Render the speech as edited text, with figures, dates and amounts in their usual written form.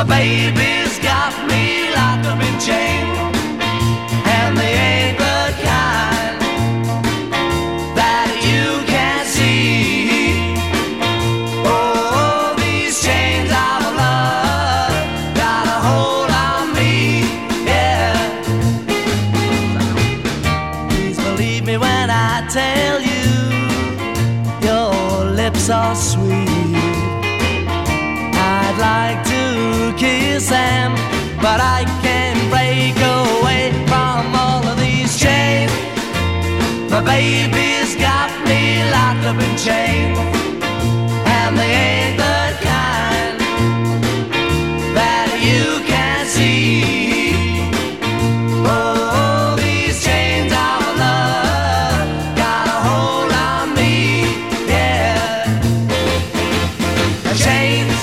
baby's got me locked up in chains, and they ain't the kind that you can see. Oh, these chains of love got a hold on me, yeah. Please believe me when I tell you your lips are sweet. I'd like to kiss them, but I can't break away from all of these chains. My baby's got me locked up in chains, and they ain't the kind that you can see. Oh, these chains of love got a hold on me, yeah. A chain